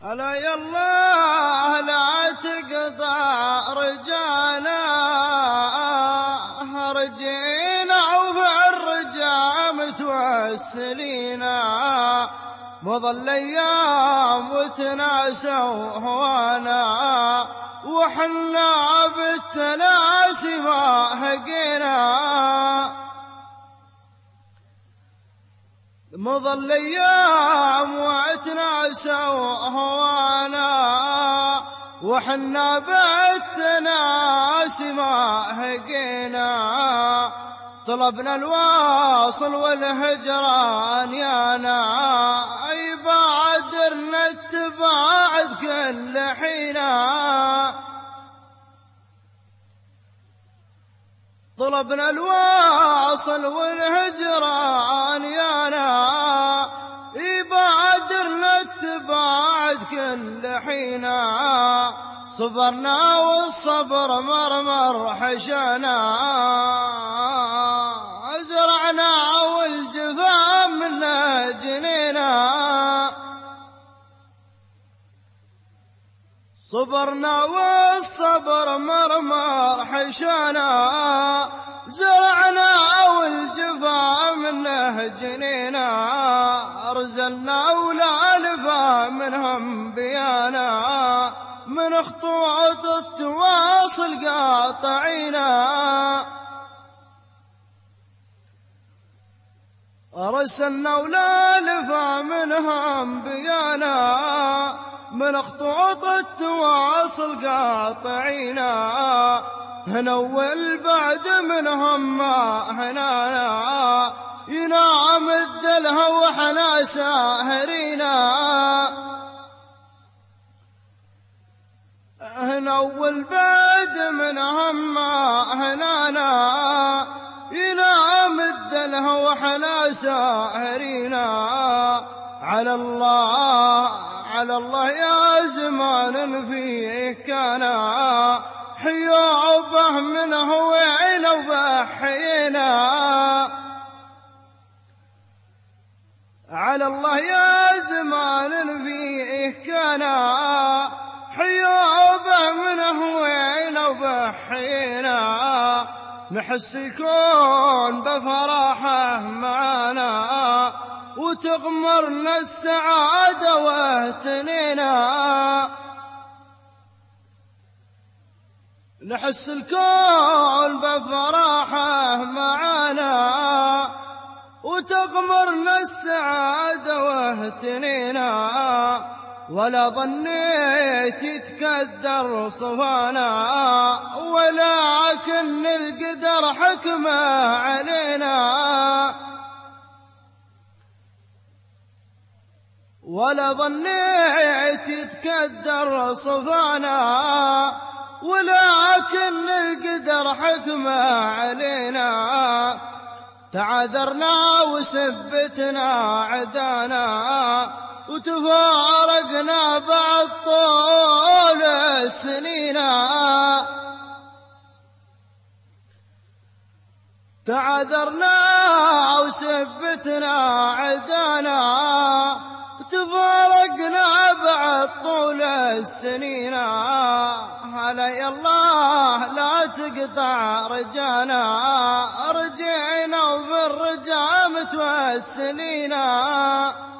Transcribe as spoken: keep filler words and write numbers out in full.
ألا يالله لا تقطع رجانا، رجينا وفي الرجا متوسلينا، مضى الأيام وتناسوا هوانا، وحنا بالتناسي ما هقينا. مضى الأيام وتناسوا هوانا، وحنا بالتناسي ما هقينا. طلبنا الواصل والهجران يانا، أي بادرنا التباعد كل حينا. طلبنا الواصل والهجران يانا، يبادرنا التباعد كل حينا. صبرنا والصبر مرمر حشانا، زرعنا والجفا منا جنينا. صبرنا والصبر مرمر حشانا، زرعنا والجفا منه جنينا. أرزلنا ولا نفى منهم بيانا، من خطوط التواصل قاطعينا. أرسلنا ولا نفى منهم بيانا، من خطوط التواصل قاطعينا. هنا والبعد منهم ما هنانا، ينام الدلها وحنا ساهرينا. هنا والبعد منهم ما هنانا، ينام الدلها وحنا ساهرينا. على الله على الله يا زمان فيه كان، حيوبه منه وعين وبحينا. على الله يا زمان فيه كان، حيوبه منه وعين وبحينا. نحس يكون بفرحه معانا، وتغمرنا السعادة واهتنينا. نحس الكون بفرحه معانا، وتغمرنا السعادة واهتنينا. ولا ظنيت يتكدر صفانا، ولكن القدر حكمه علينا. ولا ظنيت يتكدر صفانا، ولكن القدر حكمه علينا. تعذرنا وسبتنا عدانا، وتفارقنا بعد طول السنين. تعذرنا وسبتنا عدانا، تفارقنا بعد طول السنين. هلا يالله لا تقطع رجانا، رجعنا وفي الرجا متوسلين.